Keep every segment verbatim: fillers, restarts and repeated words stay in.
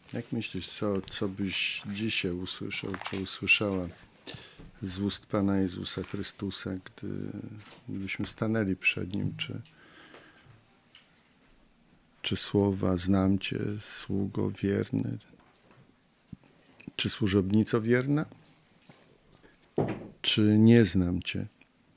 Jak myślisz, co, co byś dzisiaj usłyszał, czy usłyszała z ust Pana Jezusa Chrystusa, gdy, gdybyśmy stanęli przed Nim, czy, czy słowa znam Cię, sługo wierny, czy służobnico wierna, czy nie znam Cię?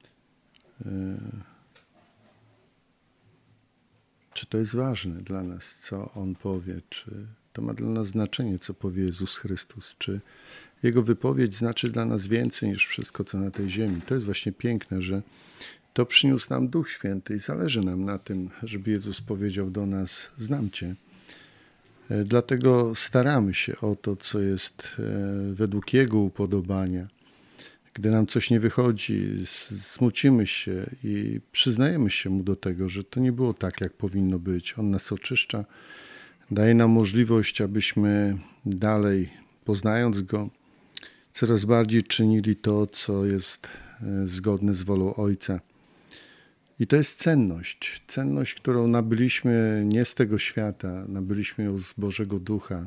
Czy to jest ważne dla nas, co On powie, czy to ma dla nas znaczenie, co powie Jezus Chrystus, czy Jego wypowiedź znaczy dla nas więcej niż wszystko, co na tej ziemi. To jest właśnie piękne, że to przyniósł nam Duch Święty i zależy nam na tym, żeby Jezus powiedział do nas: znam Cię. Dlatego staramy się o to, co jest według Jego upodobania. Gdy nam coś nie wychodzi, smucimy się i przyznajemy się Mu do tego, że to nie było tak, jak powinno być. On nas oczyszcza, daje nam możliwość, abyśmy dalej, poznając Go, coraz bardziej czynili to, co jest zgodne z wolą Ojca. I to jest cenność, cenność, którą nabyliśmy nie z tego świata, nabyliśmy ją z Bożego Ducha.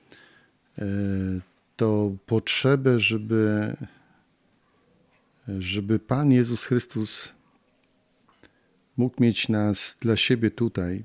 To potrzebę, żeby, żeby Pan Jezus Chrystus mógł mieć nas dla siebie tutaj,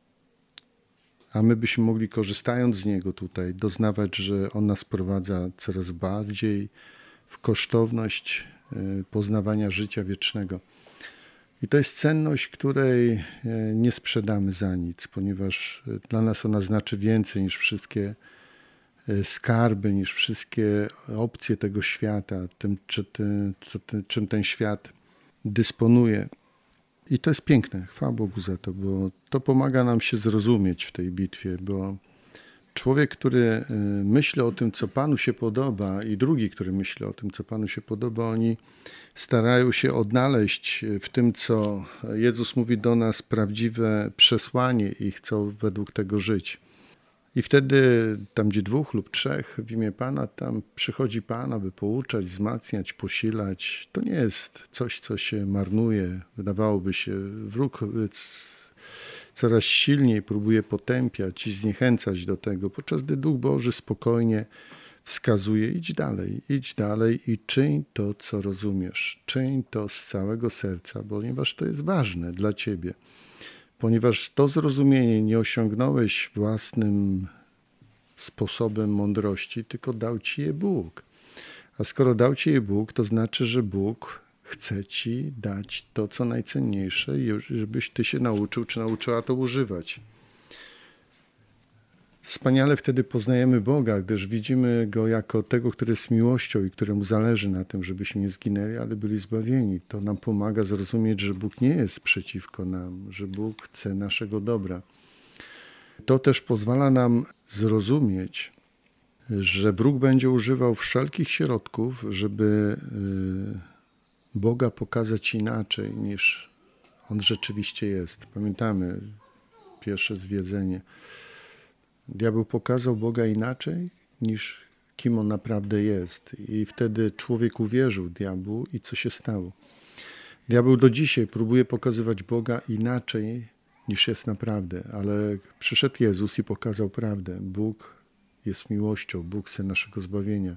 a my byśmy mogli, korzystając z Niego tutaj, doznawać, że On nas prowadza coraz bardziej w kosztowność poznawania życia wiecznego. I to jest cenność, której nie sprzedamy za nic, ponieważ dla nas ona znaczy więcej niż wszystkie skarby, niż wszystkie opcje tego świata, tym, czy ty, co ty, czym ten świat dysponuje. I to jest piękne, chwała Bogu za to, bo to pomaga nam się zrozumieć w tej bitwie, bo człowiek, który myśli o tym, co Panu się podoba, i drugi, który myśli o tym, co Panu się podoba, oni starają się odnaleźć w tym, co Jezus mówi do nas, prawdziwe przesłanie i chcą według tego żyć. I wtedy tam, gdzie dwóch lub trzech w imię Pana, tam przychodzi Pan, aby pouczać, wzmacniać, posilać. To nie jest coś, co się marnuje. Wydawałoby się, wróg coraz silniej próbuje potępiać i zniechęcać do tego, podczas gdy Duch Boży spokojnie wskazuje: idź dalej, idź dalej i czyń to, co rozumiesz. Czyń to z całego serca, ponieważ to jest ważne dla Ciebie. Ponieważ to zrozumienie nie osiągnąłeś własnym sposobem mądrości, tylko dał Ci je Bóg. A skoro dał Ci je Bóg, to znaczy, że Bóg chce Ci dać to, co najcenniejsze, i żebyś Ty się nauczył, czy nauczyła to używać. Wspaniale wtedy poznajemy Boga, gdyż widzimy Go jako tego, który jest miłością i któremu zależy na tym, żebyśmy nie zginęli, ale byli zbawieni. To nam pomaga zrozumieć, że Bóg nie jest przeciwko nam, że Bóg chce naszego dobra. To też pozwala nam zrozumieć, że wróg będzie używał wszelkich środków, żeby Boga pokazać inaczej, niż On rzeczywiście jest. Pamiętamy pierwsze zwiedzenie. Diabeł pokazał Boga inaczej, niż kim On naprawdę jest. I wtedy człowiek uwierzył diabłu i co się stało? Diabeł do dzisiaj próbuje pokazywać Boga inaczej, niż jest naprawdę, ale przyszedł Jezus i pokazał prawdę. Bóg jest miłością, Bóg chce naszego zbawienia.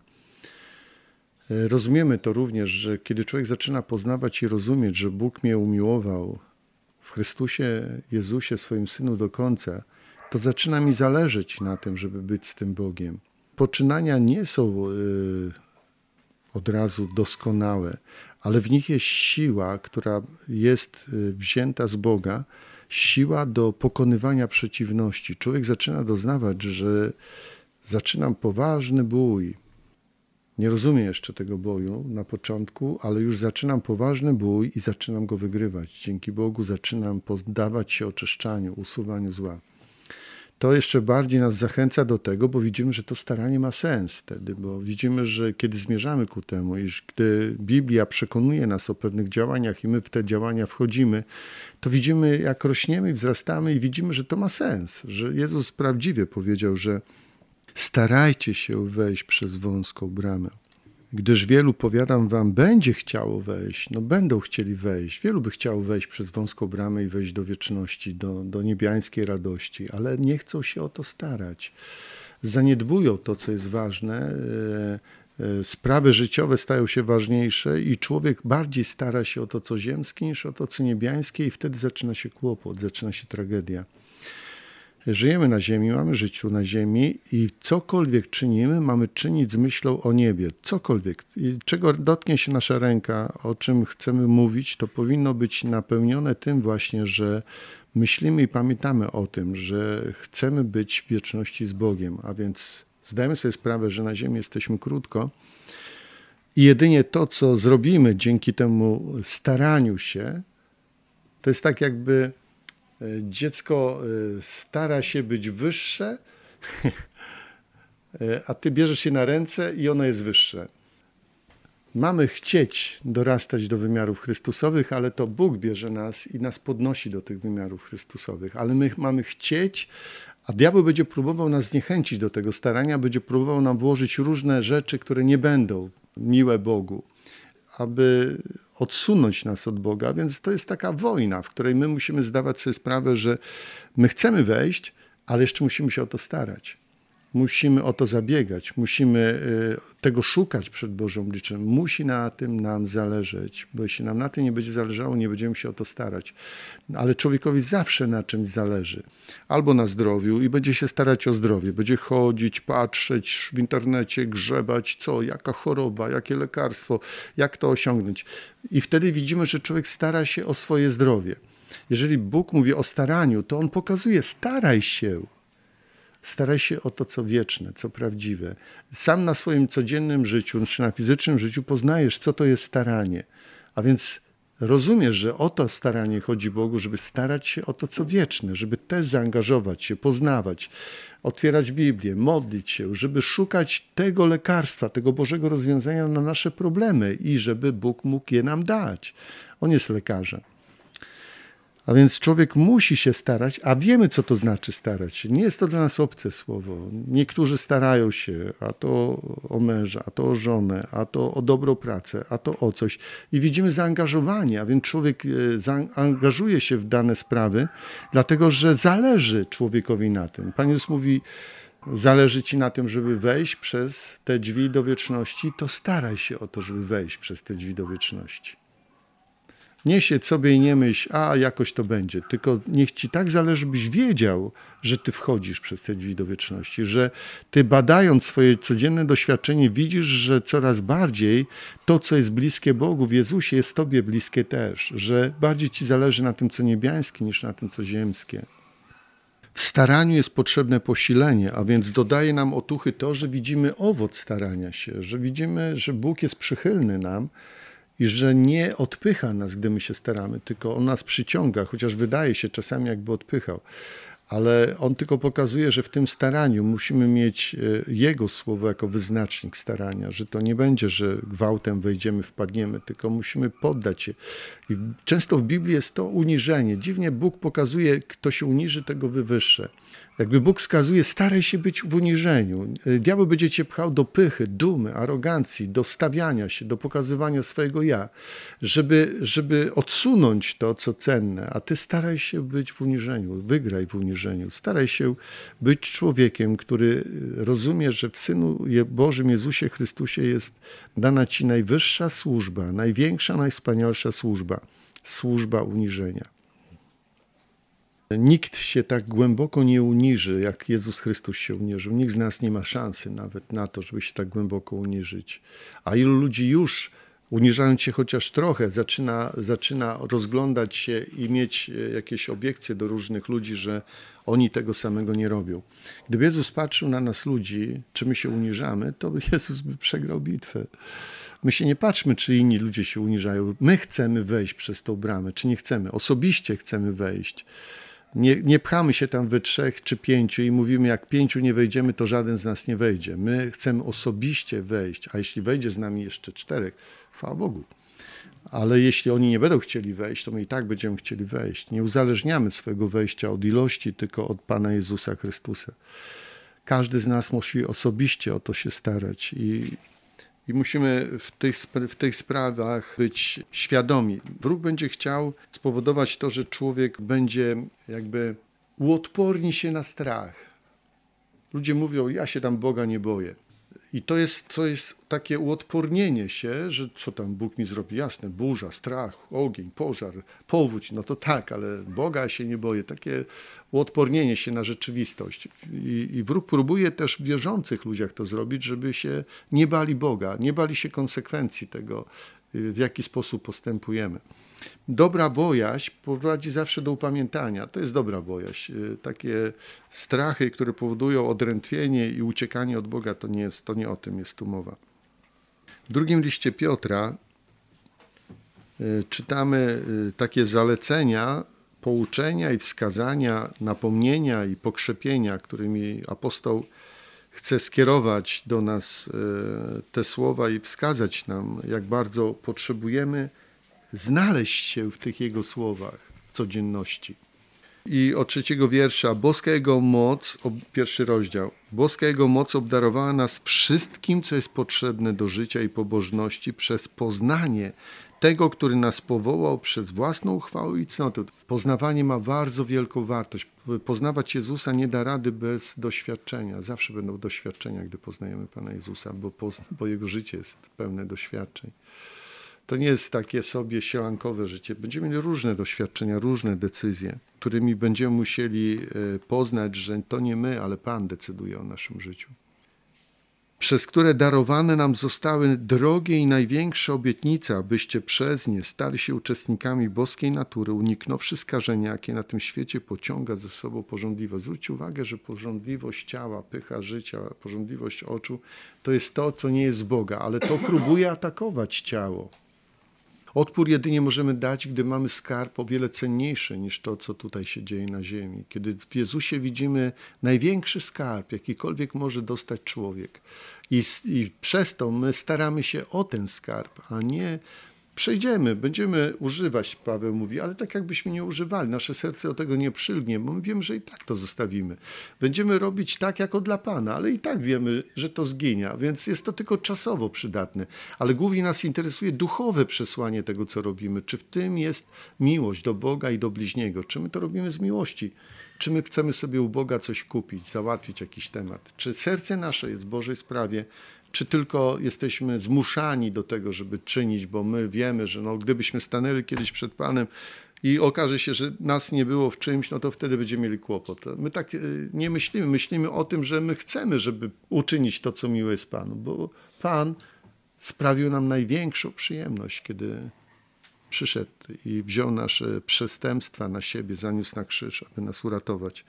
Rozumiemy to również, że kiedy człowiek zaczyna poznawać i rozumieć, że Bóg mnie umiłował w Chrystusie Jezusie, swoim Synu do końca, to zaczyna mi zależeć na tym, żeby być z tym Bogiem. Poczynania nie są y, od razu doskonałe, ale w nich jest siła, która jest wzięta z Boga, siła do pokonywania przeciwności. Człowiek zaczyna doznawać, że zaczynam poważny bój. Nie rozumiem jeszcze tego boju na początku, ale już zaczynam poważny bój i zaczynam go wygrywać. Dzięki Bogu zaczynam poddawać się oczyszczaniu, usuwaniu zła. To jeszcze bardziej nas zachęca do tego, bo widzimy, że to staranie ma sens wtedy, bo widzimy, że kiedy zmierzamy ku temu, iż gdy Biblia przekonuje nas o pewnych działaniach i my w te działania wchodzimy, to widzimy, jak rośniemy i wzrastamy i widzimy, że to ma sens, że Jezus prawdziwie powiedział, że starajcie się wejść przez wąską bramę. Gdyż wielu, powiadam wam, będzie chciało wejść, no będą chcieli wejść. Wielu by chciało wejść przez wąską bramę i wejść do wieczności, do, do niebiańskiej radości, ale nie chcą się o to starać. zaniedbują to, co jest ważne, sprawy życiowe stają się ważniejsze i człowiek bardziej stara się o to, co ziemskie, niż o to, co niebiańskie i wtedy zaczyna się kłopot, zaczyna się tragedia. Żyjemy na ziemi, mamy żyć tu na ziemi i cokolwiek czynimy, mamy czynić z myślą o niebie. Cokolwiek. I czego dotknie się nasza ręka, o czym chcemy mówić, to powinno być napełnione tym właśnie, że myślimy i pamiętamy o tym, że chcemy być w wieczności z Bogiem, a więc zdajemy sobie sprawę, że na ziemi jesteśmy krótko i jedynie to, co zrobimy dzięki temu staraniu się, to jest tak jakby dziecko stara się być wyższe, a ty bierzesz się na ręce i ono jest wyższe. Mamy chcieć dorastać do wymiarów chrystusowych, ale to Bóg bierze nas i nas podnosi do tych wymiarów chrystusowych. Ale my mamy chcieć, a diabeł będzie próbował nas zniechęcić do tego starania, będzie próbował nam włożyć różne rzeczy, które nie będą miłe Bogu, aby odsunąć nas od Boga, więc to jest taka wojna, w której my musimy zdawać sobie sprawę, że my chcemy wejść, ale jeszcze musimy się o to starać. Musimy o to zabiegać, musimy tego szukać przed Bożym obliczem. Musi na tym nam zależeć, bo jeśli nam na tym nie będzie zależało, nie będziemy się o to starać. Ale człowiekowi zawsze na czymś zależy. Albo na zdrowiu i będzie się starać o zdrowie. Będzie chodzić, patrzeć w internecie, grzebać, co, jaka choroba, jakie lekarstwo, jak to osiągnąć. I wtedy widzimy, że człowiek stara się o swoje zdrowie. Jeżeli Bóg mówi o staraniu, to On pokazuje, staraj się. Staraj się o to, co wieczne, co prawdziwe. Sam na swoim codziennym życiu, czy na fizycznym życiu poznajesz, co to jest staranie. A więc rozumiesz, że o to staranie chodzi Bogu, żeby starać się o to, co wieczne, żeby też zaangażować się, poznawać, otwierać Biblię, modlić się, żeby szukać tego lekarstwa, tego Bożego rozwiązania na nasze problemy i żeby Bóg mógł je nam dać. On jest lekarzem. A więc człowiek musi się starać, a wiemy, co to znaczy starać się. Nie jest to dla nas obce słowo. Niektórzy starają się, a to o męża, a to o żonę, a to o dobrą pracę, a to o coś. I widzimy zaangażowanie, a więc człowiek angażuje się w dane sprawy, dlatego że zależy człowiekowi na tym. Pan Jezus mówi, zależy ci na tym, żeby wejść przez te drzwi do wieczności, to staraj się o to, żeby wejść przez te drzwi do wieczności. Nie siedź sobie i nie myśl, a jakoś to będzie, tylko niech ci tak zależy, byś wiedział, że ty wchodzisz przez te drzwi do wieczności, że ty badając swoje codzienne doświadczenie widzisz, że coraz bardziej to, co jest bliskie Bogu w Jezusie, jest tobie bliskie też, że bardziej ci zależy na tym, co niebiańskie, niż na tym, co ziemskie. W staraniu jest potrzebne posilenie, a więc dodaje nam otuchy to, że widzimy owoc starania się, że widzimy, że Bóg jest przychylny nam, i że nie odpycha nas, gdy my się staramy, tylko On nas przyciąga, chociaż wydaje się czasami, jakby odpychał. Ale On tylko pokazuje, że w tym staraniu musimy mieć Jego słowo jako wyznacznik starania, że to nie będzie, że gwałtem wejdziemy, wpadniemy, tylko musimy poddać się. I często w Biblii jest to uniżenie. Dziwnie Bóg pokazuje, kto się uniży, tego wywyższy. Jakby Bóg wskazuje, staraj się być w uniżeniu. Diabeł będzie cię pchał do pychy, dumy, arogancji, do stawiania się, do pokazywania swojego ja, żeby, żeby odsunąć to, co cenne, a ty staraj się być w uniżeniu, wygraj w uniżeniu. Staraj się być człowiekiem, który rozumie, że w Synu Bożym Jezusie Chrystusie jest dana ci najwyższa służba, największa, najwspanialsza służba, służba uniżenia. Nikt się tak głęboko nie uniży, jak Jezus Chrystus się uniżył. Nikt z nas nie ma szansy nawet na to, żeby się tak głęboko uniżyć. A ilu ludzi już, uniżając się chociaż trochę, zaczyna, zaczyna rozglądać się i mieć jakieś obiekcje do różnych ludzi, że oni tego samego nie robią. Gdyby Jezus patrzył na nas ludzi, czy my się uniżamy, to by Jezus by przegrał bitwę. My się nie patrzmy, czy inni ludzie się uniżają. My chcemy wejść przez tą bramę, czy nie chcemy. Osobiście chcemy wejść. Nie, nie pchamy się tam we trzech czy pięciu i mówimy, jak pięciu nie wejdziemy, to żaden z nas nie wejdzie. My chcemy osobiście wejść, a jeśli wejdzie z nami jeszcze czterech, chwała Bogu. Ale jeśli oni nie będą chcieli wejść, to my i tak będziemy chcieli wejść. Nie uzależniamy swojego wejścia od ilości, tylko od Pana Jezusa Chrystusa. Każdy z nas musi osobiście o to się starać i I musimy w tych, w tych sprawach być świadomi. Wróg będzie chciał spowodować to, że człowiek będzie jakby uodporni się na strach. Ludzie mówią, ja się tam Boga nie boję. I to jest, to jest takie uodpornienie się, że co tam Bóg mi zrobi? Jasne, burza, strach, ogień, pożar, powódź, no to tak, ale Boga się nie boję. Takie uodpornienie się na rzeczywistość. I, i wróg próbuje też w wierzących ludziach to zrobić, żeby się nie bali Boga, nie bali się konsekwencji tego, w jaki sposób postępujemy. Dobra bojaźń prowadzi zawsze do upamiętania. To jest dobra bojaźń. Takie strachy, które powodują odrętwienie i uciekanie od Boga, to nie jest, to nie o tym jest tu mowa. W drugim liście Piotra czytamy takie zalecenia, pouczenia i wskazania, napomnienia i pokrzepienia, którymi apostoł chce skierować do nas te słowa i wskazać nam, jak bardzo potrzebujemy znaleźć się w tych Jego słowach w codzienności. I od trzeciego wiersza, boska Jego moc, pierwszy rozdział, boska Jego moc obdarowała nas wszystkim, co jest potrzebne do życia i pobożności przez poznanie tego, który nas powołał przez własną chwałę i cnotę. Poznawanie ma bardzo wielką wartość. Poznawać Jezusa nie da rady bez doświadczenia. Zawsze będą doświadczenia, gdy poznajemy Pana Jezusa, bo, pozna, bo Jego życie jest pełne doświadczeń. To nie jest takie sobie sielankowe życie. Będziemy mieli różne doświadczenia, różne decyzje, którymi będziemy musieli poznać, że to nie my, ale Pan decyduje o naszym życiu. Przez które darowane nam zostały drogie i największe obietnice, abyście przez nie stali się uczestnikami boskiej natury, uniknąwszy skażenia, jakie na tym świecie pociąga ze sobą pożądliwość. Zwróćcie uwagę, że pożądliwość ciała, pycha życia, pożądliwość oczu, to jest to, co nie jest z Boga, ale to próbuje atakować ciało. Odpór jedynie możemy dać, gdy mamy skarb o wiele cenniejszy niż to, co tutaj się dzieje na ziemi. Kiedy w Jezusie widzimy największy skarb, jakikolwiek może dostać człowiek. I, i przez to my staramy się o ten skarb, a nie przejdziemy, będziemy używać, Paweł mówi, ale tak jakbyśmy nie używali. Nasze serce do tego nie przylgnie, bo my wiemy, że i tak to zostawimy. Będziemy robić tak, jako dla Pana, ale i tak wiemy, że to zginie, więc jest to tylko czasowo przydatne. Ale głównie nas interesuje duchowe przesłanie tego, co robimy. Czy w tym jest miłość do Boga i do bliźniego? Czy my to robimy z miłości? Czy my chcemy sobie u Boga coś kupić, załatwić jakiś temat? Czy serce nasze jest w Bożej sprawie? Czy tylko jesteśmy zmuszani do tego, żeby czynić, bo my wiemy, że no, gdybyśmy stanęli kiedyś przed Panem i okaże się, że nas nie było w czymś, no to wtedy będziemy mieli kłopot. My tak nie myślimy. Myślimy o tym, że my chcemy, żeby uczynić to, co miłe jest Panu, bo Pan sprawił nam największą przyjemność, kiedy przyszedł i wziął nasze przestępstwa na siebie, zaniósł na krzyż, aby nas uratować.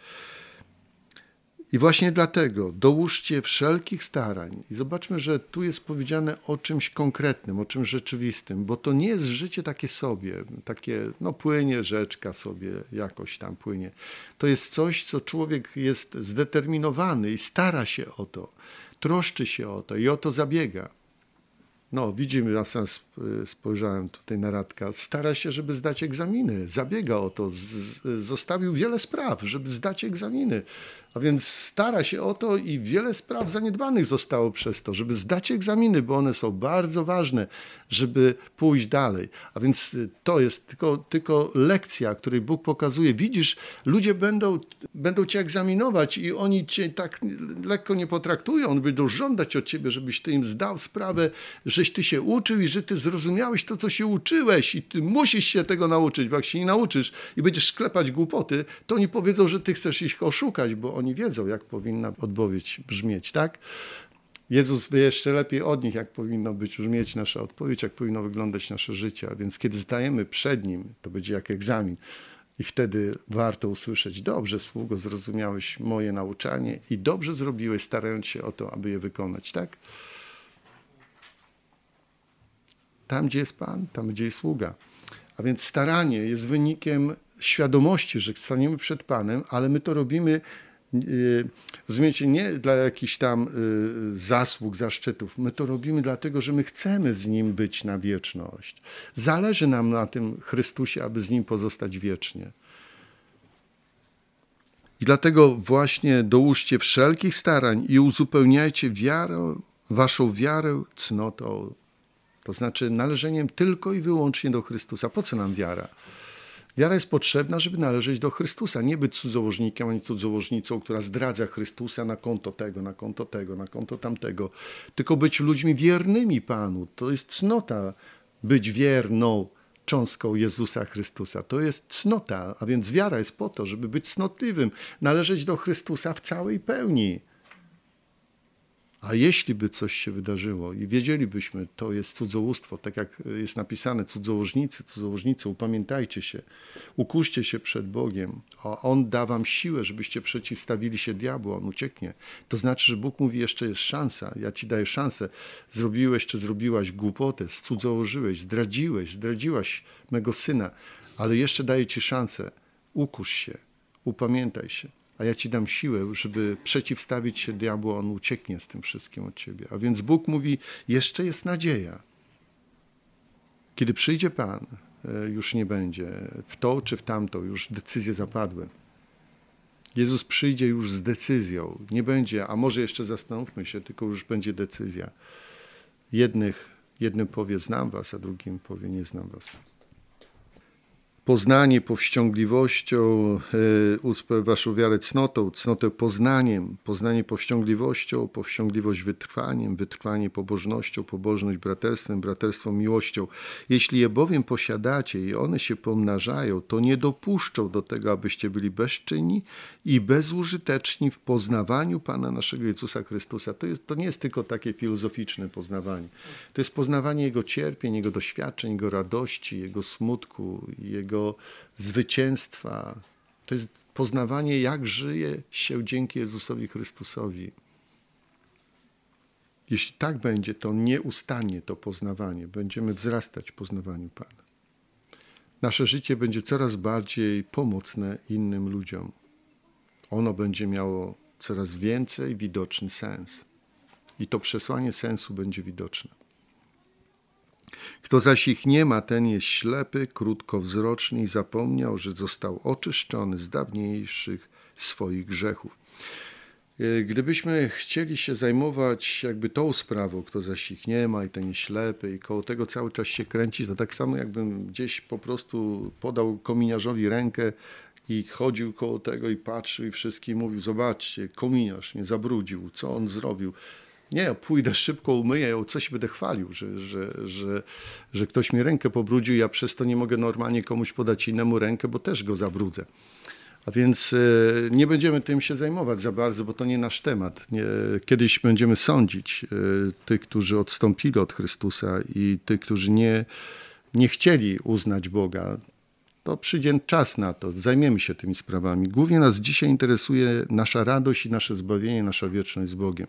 I właśnie dlatego dołóżcie wszelkich starań. I zobaczmy, że tu jest powiedziane o czymś konkretnym, o czymś rzeczywistym, bo to nie jest życie takie sobie, takie, no płynie rzeczka sobie, jakoś tam płynie. To jest coś, co człowiek jest zdeterminowany i stara się o to, troszczy się o to i o to zabiega. No, widzimy, ja sam spojrzałem tutaj na Radka, stara się, żeby zdać egzaminy, zabiega o to, z, zostawił wiele spraw, żeby zdać egzaminy, a więc stara się o to i wiele spraw zaniedbanych zostało przez to, żeby zdać egzaminy, bo one są bardzo ważne, żeby pójść dalej. A więc to jest tylko, tylko lekcja, której Bóg pokazuje. Widzisz, ludzie będą, będą cię egzaminować i oni cię tak lekko nie potraktują, oni będą żądać od ciebie, żebyś ty im zdał sprawę, żeś ty się uczył i że ty zrozumiałeś to, co się uczyłeś i ty musisz się tego nauczyć, bo jak się nie nauczysz i będziesz sklepać głupoty, to oni powiedzą, że ty chcesz ich oszukać, bo oni wiedzą, jak powinna odpowiedź brzmieć, tak? Jezus wie jeszcze lepiej od nich, jak powinno być brzmieć nasza odpowiedź, jak powinno wyglądać nasze życie. A więc kiedy zdajemy przed Nim, to będzie jak egzamin. I wtedy warto usłyszeć, dobrze, sługo, zrozumiałeś moje nauczanie i dobrze zrobiłeś, starając się o to, aby je wykonać, tak? Tam, gdzie jest Pan, tam, gdzie jest sługa. A więc staranie jest wynikiem świadomości, że staniemy przed Panem, ale my to robimy, rozumiecie, nie dla jakichś tam zasług, zaszczytów. My to robimy dlatego, że my chcemy z Nim być na wieczność. Zależy nam na tym Chrystusie, aby z Nim pozostać wiecznie. I dlatego właśnie dołóżcie wszelkich starań i uzupełniajcie wiarę, waszą wiarę cnotą. To znaczy należeniem tylko i wyłącznie do Chrystusa. Po co nam wiara? Wiara jest potrzebna, żeby należeć do Chrystusa, nie być cudzołożnikiem ani cudzołożnicą, która zdradza Chrystusa na konto tego, na konto tego, na konto tamtego, tylko być ludźmi wiernymi Panu. To jest cnota być wierną cząstką Jezusa Chrystusa. To jest cnota, a więc wiara jest po to, żeby być cnotliwym, należeć do Chrystusa w całej pełni. A jeśli by coś się wydarzyło i wiedzielibyśmy, to jest cudzołóstwo, tak jak jest napisane, cudzołożnicy, cudzołożnicy, upamiętajcie się, ukuszcie się przed Bogiem, a On da wam siłę, żebyście przeciwstawili się diabłu, On ucieknie. To znaczy, że Bóg mówi, jeszcze jest szansa, ja ci daję szansę. Zrobiłeś czy zrobiłaś głupotę, cudzołożyłeś, zdradziłeś, zdradziłaś mego syna, ale jeszcze daję ci szansę. Ukusz się, upamiętaj się. A ja ci dam siłę, żeby przeciwstawić się diabłu, on ucieknie z tym wszystkim od ciebie. A więc Bóg mówi, jeszcze jest nadzieja. Kiedy przyjdzie Pan, już nie będzie w to czy w tamto, już decyzje zapadły. Jezus przyjdzie już z decyzją. Nie będzie, a może jeszcze zastanówmy się, tylko już będzie decyzja. Jednych, jednym powie, znam was, a drugim powie, nie znam was. Poznanie powściągliwością, e, waszą wiarę cnotą, cnotę poznaniem, poznanie powściągliwością, powściągliwość wytrwaniem, wytrwanie pobożnością, pobożność braterstwem, braterstwo miłością. Jeśli je bowiem posiadacie i one się pomnażają, to nie dopuszczą do tego, abyście byli bezczynni i bezużyteczni w poznawaniu Pana naszego Jezusa Chrystusa. To, jest, to nie jest tylko takie filozoficzne poznawanie. To jest poznawanie Jego cierpień, Jego doświadczeń, Jego radości, Jego smutku, Jego zwycięstwa. To jest poznawanie, jak żyje się dzięki Jezusowi Chrystusowi. Jeśli tak będzie, to nie ustanie to poznawanie. Będziemy wzrastać w poznawaniu Pana. Nasze życie będzie coraz bardziej pomocne innym ludziom. Ono będzie miało coraz więcej widoczny sens. I to przesłanie sensu będzie widoczne. Kto zaś ich nie ma, ten jest ślepy, krótkowzroczny i zapomniał, że został oczyszczony z dawniejszych swoich grzechów. Gdybyśmy chcieli się zajmować jakby tą sprawą, kto zaś ich nie ma i ten jest ślepy i koło tego cały czas się kręci, to tak samo jakbym gdzieś po prostu podał kominiarzowi rękę i chodził koło tego i patrzył i wszystkim mówił, zobaczcie, kominiarz mnie zabrudził, co on zrobił. Nie, pójdę szybko, umyję ją, coś będę chwalił, że, że, że, że ktoś mi rękę pobrudził, ja przez to nie mogę normalnie komuś podać innemu rękę, bo też go zabrudzę. A więc nie będziemy tym się zajmować za bardzo, bo to nie nasz temat. Nie, kiedyś będziemy sądzić tych, którzy odstąpili od Chrystusa i tych, którzy nie, nie chcieli uznać Boga. To przyjdzie czas na to, zajmiemy się tymi sprawami. Głównie nas dzisiaj interesuje nasza radość i nasze zbawienie, nasza wieczność z Bogiem.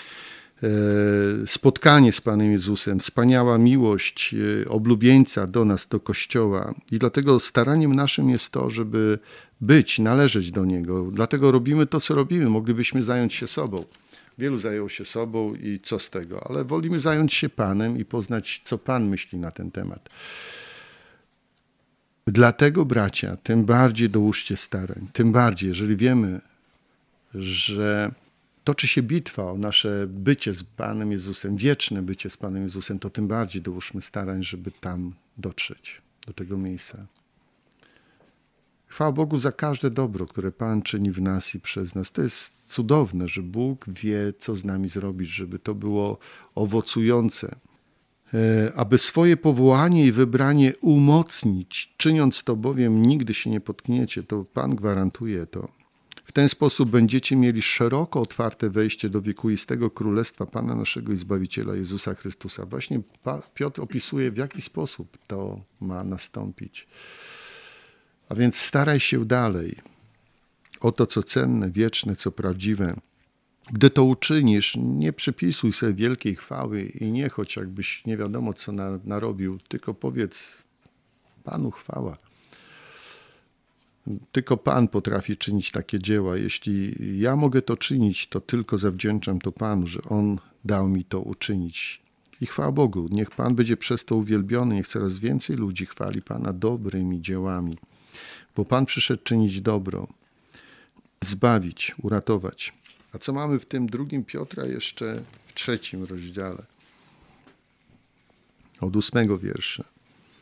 Spotkanie z Panem Jezusem, wspaniała miłość oblubieńca do nas, do Kościoła. I dlatego staraniem naszym jest to, żeby być, należeć do Niego. Dlatego robimy to, co robimy. Moglibyśmy zająć się sobą. Wielu zajął się sobą i co z tego? Ale wolimy zająć się Panem i poznać, co Pan myśli na ten temat. Dlatego, bracia, tym bardziej dołóżcie starań. Tym bardziej, jeżeli wiemy, że toczy się bitwa o nasze bycie z Panem Jezusem, wieczne bycie z Panem Jezusem, to tym bardziej dołóżmy starań, żeby tam dotrzeć, do tego miejsca. Chwała Bogu za każde dobro, które Pan czyni w nas i przez nas. To jest cudowne, że Bóg wie, co z nami zrobić, żeby to było owocujące. Aby swoje powołanie i wybranie umocnić, czyniąc to bowiem nigdy się nie potkniecie, to Pan gwarantuje to. W ten sposób będziecie mieli szeroko otwarte wejście do wiekuistego Królestwa Pana naszego i Zbawiciela Jezusa Chrystusa. Właśnie Piotr opisuje, w jaki sposób to ma nastąpić. A więc staraj się dalej o to, co cenne, wieczne, co prawdziwe. Gdy to uczynisz, nie przypisuj sobie wielkiej chwały i nie choć jakbyś nie wiadomo, co na, narobił, tylko powiedz Panu chwała. Tylko Pan potrafi czynić takie dzieła. Jeśli ja mogę to czynić, to tylko zawdzięczam to Panu, że On dał mi to uczynić. I chwała Bogu, niech Pan będzie przez to uwielbiony, niech coraz więcej ludzi chwali Pana dobrymi dziełami. Bo Pan przyszedł czynić dobro, zbawić, uratować. A co mamy w tym drugim Piotra jeszcze w trzecim rozdziale? Od ósmego wiersza.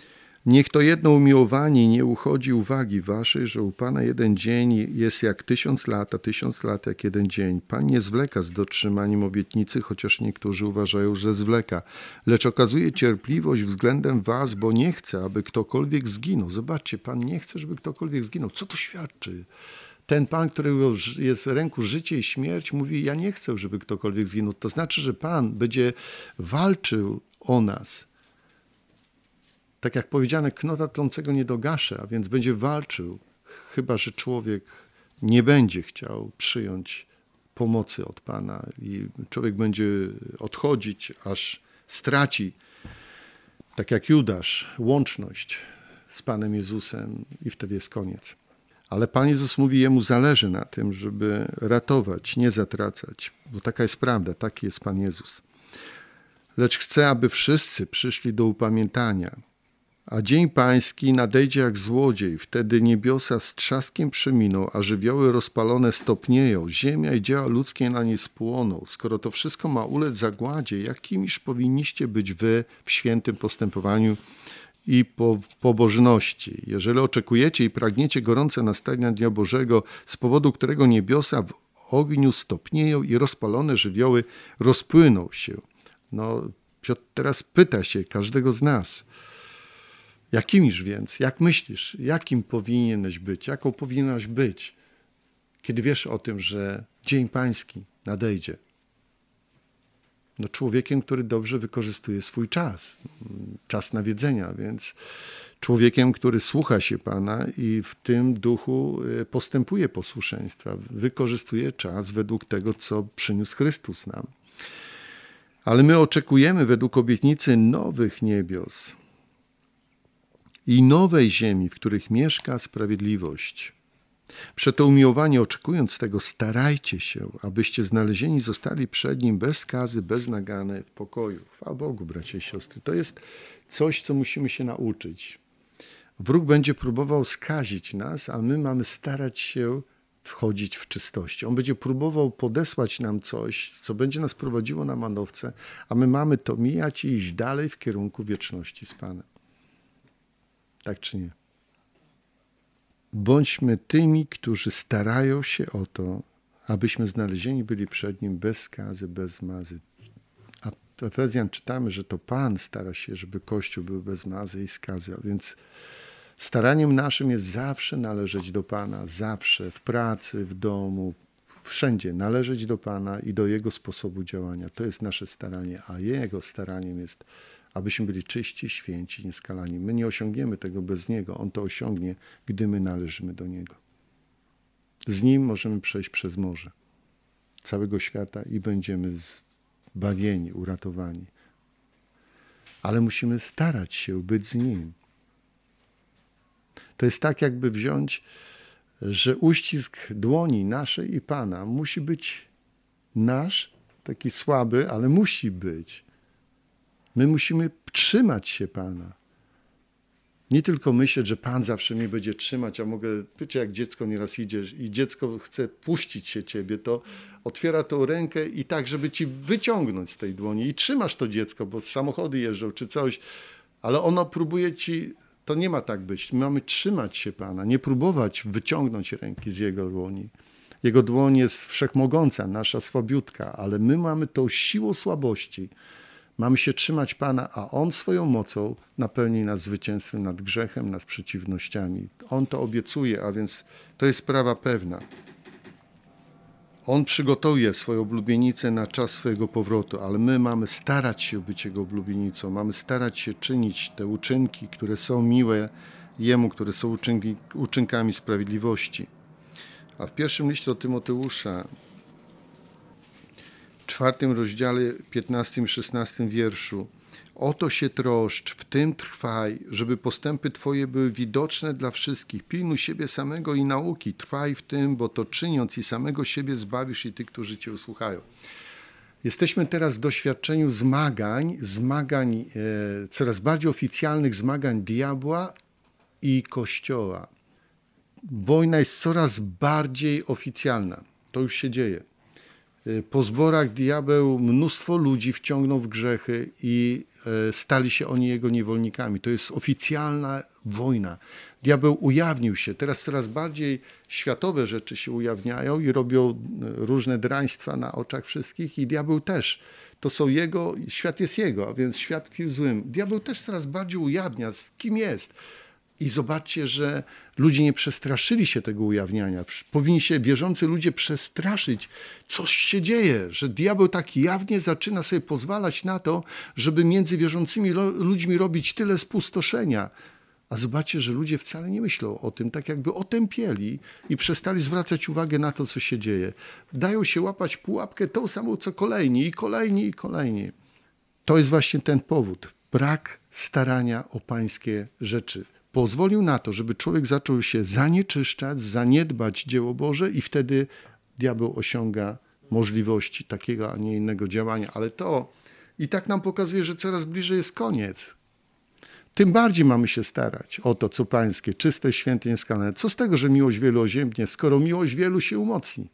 Niech to jedno umiłowanie nie uchodzi uwagi waszej, że u Pana jeden dzień jest jak tysiąc lat, a tysiąc lat jak jeden dzień. Pan nie zwleka z dotrzymaniem obietnicy, chociaż niektórzy uważają, że zwleka, lecz okazuje cierpliwość względem was, bo nie chce, aby ktokolwiek zginął. Zobaczcie, Pan nie chce, żeby ktokolwiek zginął. Co to świadczy? Ten Pan, którego jest w ręku życie i śmierć, mówi, ja nie chcę, żeby ktokolwiek zginął. To znaczy, że Pan będzie walczył o nas. Tak jak powiedziane, knota tlącego nie dogaszę, a więc będzie walczył, chyba że człowiek nie będzie chciał przyjąć pomocy od Pana i człowiek będzie odchodzić, aż straci, tak jak Judasz, łączność z Panem Jezusem i wtedy jest koniec. Ale Pan Jezus mówi, jemu zależy na tym, żeby ratować, nie zatracać, bo taka jest prawda, taki jest Pan Jezus. Lecz chce, aby wszyscy przyszli do upamiętania. A dzień pański nadejdzie jak złodziej, wtedy niebiosa z trzaskiem przeminą, a żywioły rozpalone stopnieją, ziemia i dzieła ludzkie na niej spłoną. Skoro to wszystko ma ulec zagładzie, jakimiż powinniście być wy w świętym postępowaniu i po, pobożności? Jeżeli oczekujecie i pragniecie gorące nastania Dnia Bożego, z powodu którego niebiosa w ogniu stopnieją i rozpalone żywioły rozpłyną się. No, Piotr teraz pyta się każdego z nas, jakimiż więc, jak myślisz, jakim powinieneś być, jaką powinnaś być, kiedy wiesz o tym, że Dzień Pański nadejdzie? No człowiekiem, który dobrze wykorzystuje swój czas, czas nawiedzenia, więc człowiekiem, który słucha się Pana i w tym duchu postępuje posłuszeństwa, wykorzystuje czas według tego, co przyniósł Chrystus nam. Ale my oczekujemy według obietnicy nowych niebios i nowej ziemi, w których mieszka sprawiedliwość. Przeto umiłowanie, oczekując tego, starajcie się, abyście znalezieni zostali przed Nim bez skazy, bez nagany w pokoju. Chwała Bogu, bracia i siostry. To jest coś, co musimy się nauczyć. Wróg będzie próbował skazić nas, a my mamy starać się wchodzić w czystości. On będzie próbował podesłać nam coś, co będzie nas prowadziło na manowce, a my mamy to mijać i iść dalej w kierunku wieczności z Panem. Tak czy nie? Bądźmy tymi, którzy starają się o to, abyśmy znalezieni byli przed Nim bez skazy, bez zmazy. A w Efezjan czytamy, że to Pan stara się, żeby Kościół był bez mazy i skazy. A więc staraniem naszym jest zawsze należeć do Pana, zawsze, w pracy, w domu, wszędzie należeć do Pana i do Jego sposobu działania. To jest nasze staranie, a Jego staraniem jest, abyśmy byli czyści, święci, nieskalani. My nie osiągniemy tego bez Niego. On to osiągnie, gdy my należymy do Niego. Z Nim możemy przejść przez morze całego świata i będziemy zbawieni, uratowani. Ale musimy starać się być z Nim. To jest tak, jakby wziąć, że uścisk dłoni naszej i Pana musi być nasz, taki słaby, ale musi być. My musimy trzymać się Pana. Nie tylko myśleć, że Pan zawsze mnie będzie trzymać, a mogę, wiecie, jak dziecko nieraz idzie i dziecko chce puścić się ciebie, to otwiera tą rękę i tak, żeby ci wyciągnąć z tej dłoni i trzymasz to dziecko, bo samochody jeżdżą czy coś, ale ono próbuje ci, to nie ma tak być. My mamy trzymać się Pana, nie próbować wyciągnąć ręki z Jego dłoni. Jego dłoń jest wszechmogąca, nasza słabiutka, ale my mamy tą siłą słabości. Mamy się trzymać Pana, a On swoją mocą napełni nas zwycięstwem nad grzechem, nad przeciwnościami. On to obiecuje, a więc to jest sprawa pewna. On przygotuje swoją oblubienicę na czas swojego powrotu, ale my mamy starać się być Jego oblubienicą. Mamy starać się czynić te uczynki, które są miłe Jemu, które są uczynki, uczynkami sprawiedliwości. A w pierwszym liście do Tymoteusza, w czwartym rozdziale, piętnastym i szesnastym wierszu. O to się troszcz, w tym trwaj, żeby postępy Twoje były widoczne dla wszystkich. Pilnuj siebie samego i nauki. Trwaj w tym, bo to czyniąc i samego siebie zbawisz i tych, którzy Cię usłuchają. Jesteśmy teraz w doświadczeniu zmagań, zmagań, e, coraz bardziej oficjalnych zmagań diabła i Kościoła. Wojna jest coraz bardziej oficjalna. To już się dzieje. Po zborach diabeł mnóstwo ludzi wciągnął w grzechy i stali się oni jego niewolnikami. To jest oficjalna wojna. Diabeł ujawnił się. Teraz coraz bardziej światowe rzeczy się ujawniają i robią różne draństwa na oczach wszystkich i diabeł też. To są jego, świat jest jego, a więc świat tkwi w złym. Diabeł też coraz bardziej ujawnia, z kim jest. I zobaczcie, że ludzie nie przestraszyli się tego ujawniania. Powinni się wierzący ludzie przestraszyć. Coś się dzieje, że diabeł tak jawnie zaczyna sobie pozwalać na to, żeby między wierzącymi ludźmi robić tyle spustoszenia. A zobaczcie, że ludzie wcale nie myślą o tym, tak jakby otępieli i przestali zwracać uwagę na to, co się dzieje. Dają się łapać w pułapkę tą samą, co kolejni i kolejni i kolejni. To jest właśnie ten powód. Brak starania o pańskie rzeczy. Pozwolił na to, żeby człowiek zaczął się zanieczyszczać, zaniedbać dzieło Boże i wtedy diabeł osiąga możliwości takiego, a nie innego działania. Ale to i tak nam pokazuje, że coraz bliżej jest koniec. Tym bardziej mamy się starać o to, co pańskie, czyste, święte, nieskalane. Co z tego, że miłość wielu oziębnie, skoro miłość wielu się umocni?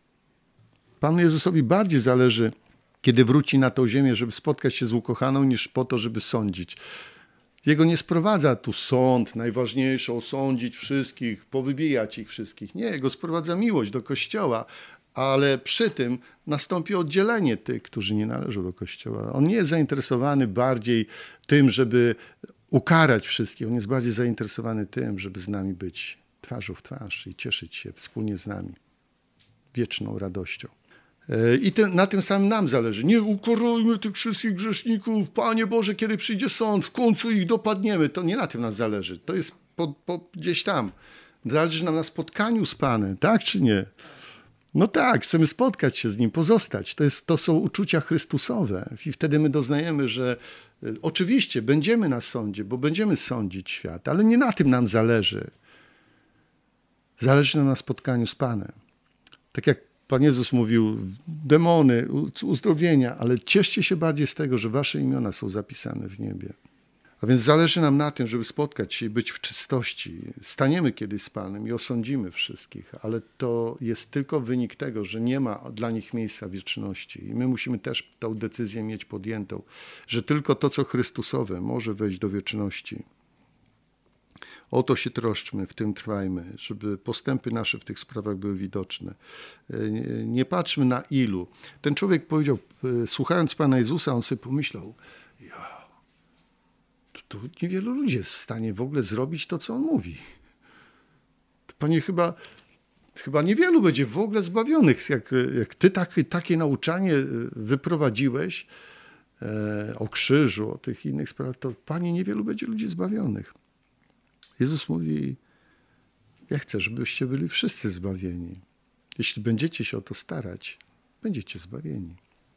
Panu Jezusowi bardziej zależy, kiedy wróci na tę ziemię, żeby spotkać się z ukochaną, niż po to, żeby sądzić. Jego nie sprowadza tu sąd, najważniejsze, osądzić wszystkich, powybijać ich wszystkich. Nie, Jego sprowadza miłość do Kościoła, ale przy tym nastąpi oddzielenie tych, którzy nie należą do Kościoła. On nie jest zainteresowany bardziej tym, żeby ukarać wszystkich. On jest bardziej zainteresowany tym, żeby z nami być twarzą w twarz i cieszyć się wspólnie z nami wieczną radością. I te, na tym samym nam zależy. Nie ukarajmy tych wszystkich grzeszników. Panie Boże, kiedy przyjdzie sąd, w końcu ich dopadniemy. To nie na tym nam zależy. To jest po, po, gdzieś tam. Zależy nam na spotkaniu z Panem, tak czy nie? No tak, chcemy spotkać się z Nim, pozostać. To, jest, to są uczucia Chrystusowe. I wtedy my doznajemy, że oczywiście będziemy na sądzie, bo będziemy sądzić świat, ale nie na tym nam zależy. Zależy nam na spotkaniu z Panem. Tak jak Pan Jezus mówił, demony, uzdrowienia, ale cieszcie się bardziej z tego, że wasze imiona są zapisane w niebie. A więc zależy nam na tym, żeby spotkać się i być w czystości. Staniemy kiedyś z Panem i osądzimy wszystkich, ale to jest tylko wynik tego, że nie ma dla nich miejsca wieczności. I my musimy też tę decyzję mieć podjętą, że tylko to, co Chrystusowe, może wejść do wieczności. O to się troszczmy, w tym trwajmy, żeby postępy nasze w tych sprawach były widoczne. Nie, nie patrzmy na ilu. Ten człowiek powiedział, słuchając Pana Jezusa, on sobie pomyślał, ja, to, to niewielu ludzi jest w stanie w ogóle zrobić to, co on mówi. To Panie, chyba, chyba niewielu będzie w ogóle zbawionych, jak, jak Ty tak, takie nauczanie wyprowadziłeś e, o krzyżu, o tych innych sprawach, to Panie, niewielu będzie ludzi zbawionych. Jezus mówi, ja chcę, żebyście byli wszyscy zbawieni. Jeśli będziecie się o to starać, będziecie zbawieni.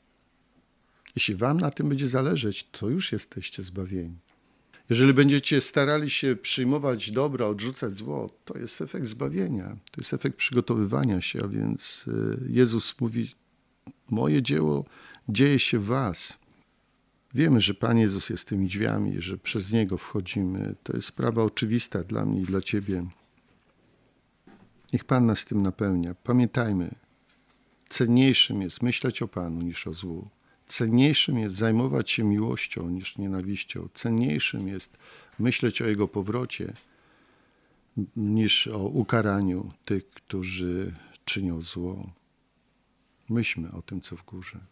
Jeśli wam na tym będzie zależeć, to już jesteście zbawieni. Jeżeli będziecie starali się przyjmować dobro, odrzucać zło, to jest efekt zbawienia, to jest efekt przygotowywania się, a więc Jezus mówi, moje dzieło dzieje się w was. Wiemy, że Pan Jezus jest tymi drzwiami, że przez Niego wchodzimy. To jest sprawa oczywista dla mnie i dla Ciebie. Niech Pan nas tym napełnia. Pamiętajmy, cenniejszym jest myśleć o Panu niż o złu. Cenniejszym jest zajmować się miłością niż nienawiścią. Cenniejszym jest myśleć o Jego powrocie niż o ukaraniu tych, którzy czynią zło. Myślmy o tym, co w górze.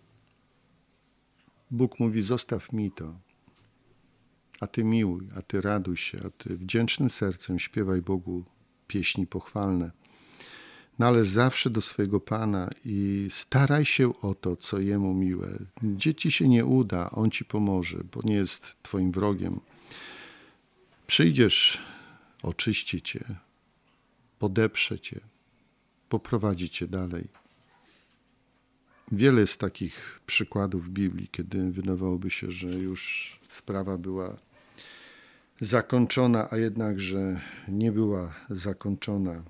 Bóg mówi, zostaw mi to, a Ty miłuj, a Ty raduj się, a Ty wdzięcznym sercem śpiewaj Bogu pieśni pochwalne. Należ zawsze do swojego Pana i staraj się o to, co Jemu miłe. Gdzie Ci się nie uda, On Ci pomoże, bo nie jest Twoim wrogiem. Przyjdziesz, oczyści Cię, podeprze Cię, poprowadzi Cię dalej. Wiele jest takich przykładów w Biblii, kiedy wydawałoby się, że już sprawa była zakończona, a jednakże nie była zakończona.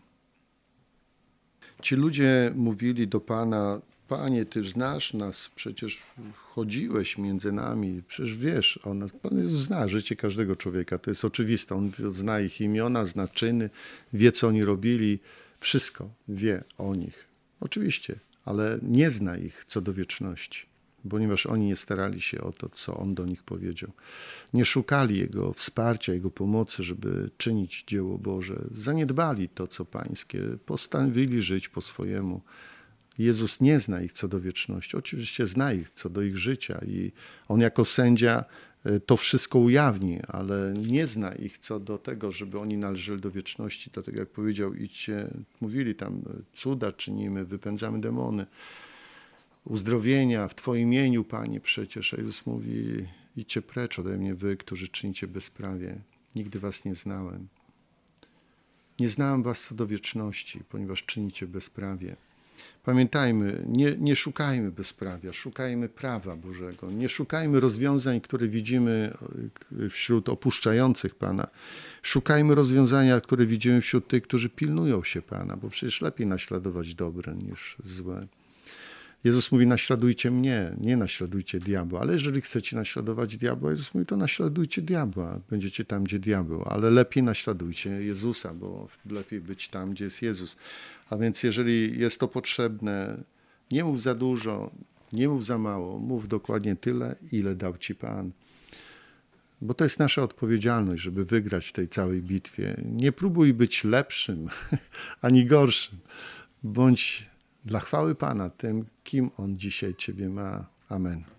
Ci ludzie mówili do Pana, Panie, Ty znasz nas, przecież chodziłeś między nami, przecież wiesz o nas. Pan Jezus zna życie każdego człowieka, to jest oczywiste. On zna ich imiona, zna czyny, wie, co oni robili, wszystko wie o nich. Oczywiście. ale nie zna ich co do wieczności, ponieważ oni nie starali się o to, co On do nich powiedział. Nie szukali Jego wsparcia, Jego pomocy, żeby czynić dzieło Boże. Zaniedbali to, co Pańskie, postanowili żyć po swojemu. Jezus nie zna ich co do wieczności. Oczywiście zna ich co do ich życia i On jako sędzia to wszystko ujawni, ale nie zna ich co do tego, żeby oni należeli do wieczności. Dlatego jak powiedział, idźcie, mówili tam, cuda czynimy, wypędzamy demony, uzdrowienia w Twoim imieniu, Panie, przecież. A Jezus mówi, idźcie precz ode mnie, wy, którzy czynicie bezprawie. Nigdy was nie znałem. Nie znałem was co do wieczności, ponieważ czynicie bezprawie. Pamiętajmy, nie, nie szukajmy bezprawia, szukajmy prawa Bożego. Nie szukajmy rozwiązań, które widzimy wśród opuszczających Pana. Szukajmy rozwiązania, które widzimy wśród tych, którzy pilnują się Pana, bo przecież lepiej naśladować dobre niż złe. Jezus mówi, naśladujcie mnie, nie naśladujcie diabła. Ale jeżeli chcecie naśladować diabła, Jezus mówi, to naśladujcie diabła. Będziecie tam, gdzie diabeł. Ale lepiej naśladujcie Jezusa, bo lepiej być tam, gdzie jest Jezus. A więc jeżeli jest to potrzebne, nie mów za dużo, nie mów za mało. Mów dokładnie tyle, ile dał ci Pan. Bo to jest nasza odpowiedzialność, żeby wygrać w tej całej bitwie. Nie próbuj być lepszym, ani gorszym. Bądź dla chwały Pana tym, kim On dzisiaj ciebie ma. Amen.